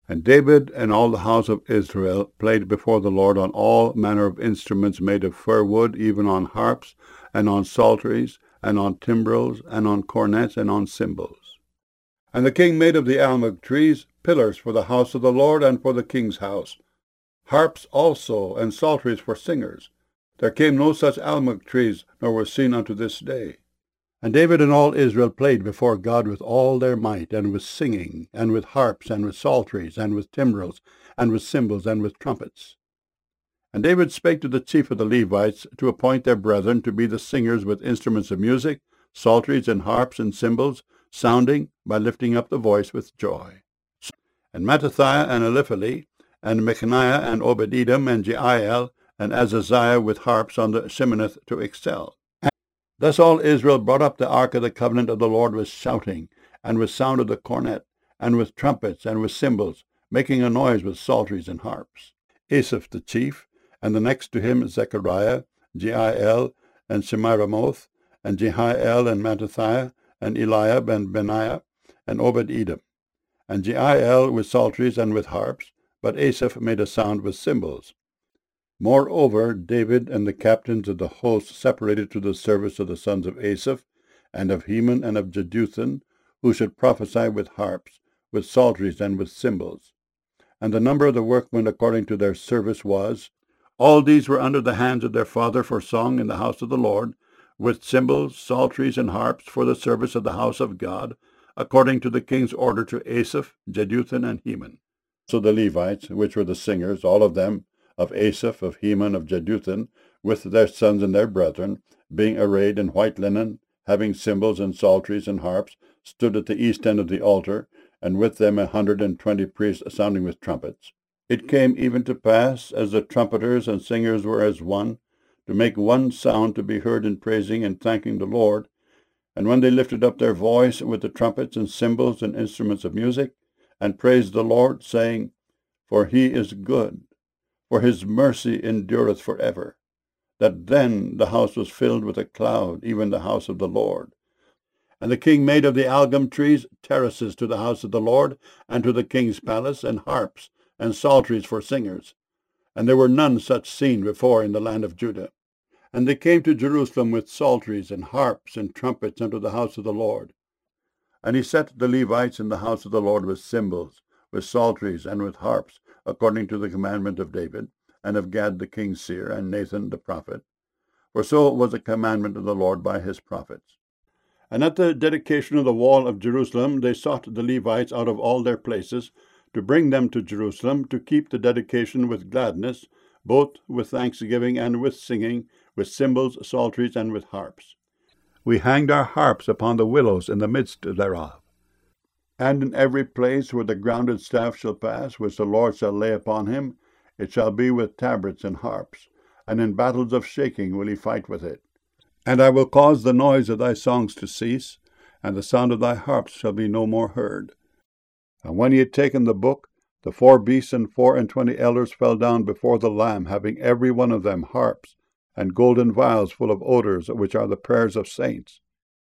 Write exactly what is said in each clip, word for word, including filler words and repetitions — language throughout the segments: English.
And David and all the house of Israel played before the Lord on all manner of instruments made of fir wood, even on harps, and on psalteries, and on timbrels, and on cornets, and on cymbals. And the king made of the almug trees pillars for the house of the Lord and for the king's house, harps also, and psalteries for singers. There came no such almug trees, nor was seen unto this day. And David and all Israel played before God with all their might, and with singing, and with harps, and with psalteries, and with timbrels, and with cymbals, and with trumpets. And David spake to the chief of the Levites to appoint their brethren to be the singers with instruments of music, psalteries, and harps, and cymbals, sounding by lifting up the voice with joy. And Mattithiah, and Eliphali, and Mechaniah, and Obed-Edom, and Jeiel, and Azaziah with harps on the Sheminith to excel. Thus all Israel brought up the ark of the covenant of the Lord with shouting, and with sound of the cornet, and with trumpets, and with cymbals, making a noise with psalteries and harps. Asaph the chief, and the next to him Zechariah, Jeiel, and Shemiramoth, and Jehiel, and Mattithiah, and Eliab, and Benaiah, and Obed-Edom, and Jeiel with psalteries and with harps, but Asaph made a sound with cymbals. Moreover, David and the captains of the host separated to the service of the sons of Asaph, and of Heman, and of Jeduthun, who should prophesy with harps, with psalteries, and with cymbals. And the number of the workmen according to their service was, all these were under the hands of their father for song in the house of the Lord, with cymbals, psalteries, and harps for the service of the house of God, according to the king's order to Asaph, Jeduthun, and Heman. So the Levites, which were the singers, all of them, of Asaph, of Heman, of Jeduthun, with their sons and their brethren, being arrayed in white linen, having cymbals and psalteries and harps, stood at the east end of the altar, and with them a hundred and twenty priests sounding with trumpets. It came even to pass, as the trumpeters and singers were as one, to make one sound to be heard in praising and thanking the Lord. And when they lifted up their voice with the trumpets and cymbals and instruments of music, and praised the Lord, saying, For he is good, for his mercy endureth for ever, that then the house was filled with a cloud, even the house of the Lord. And the king made of the algum trees terraces to the house of the Lord, and to the king's palace, and harps, and psalteries for singers. And there were none such seen before in the land of Judah. And they came to Jerusalem with psalteries, and harps, and trumpets unto the house of the Lord. And he set the Levites in the house of the Lord with cymbals, with psalteries, and with harps, according to the commandment of David, and of Gad the king's seer, and Nathan the prophet. For so was the commandment of the Lord by his prophets. And at the dedication of the wall of Jerusalem they sought the Levites out of all their places, to bring them to Jerusalem, to keep the dedication with gladness, both with thanksgiving and with singing, with cymbals, psalteries, and with harps. We hanged our harps upon the willows in the midst thereof. And in every place where the grounded staff shall pass, which the Lord shall lay upon him, it shall be with tabrets and harps, and in battles of shaking will he fight with it. And I will cause the noise of thy songs to cease, and the sound of thy harps shall be no more heard. And when he had taken the book, the four beasts and four and twenty elders fell down before the Lamb, having every one of them harps, and golden vials full of odors, which are the prayers of saints.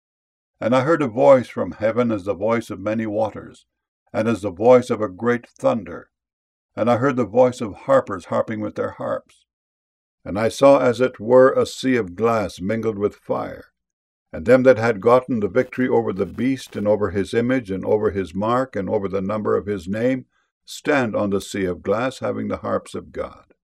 And I heard a voice from heaven as the voice of many waters, and as the voice of a great thunder. And I heard the voice of harpers harping with their harps. And I saw as it were a sea of glass mingled with fire. And them that had gotten the victory over the beast, and over his image, and over his mark, and over the number of his name, stand on the sea of glass, having the harps of God.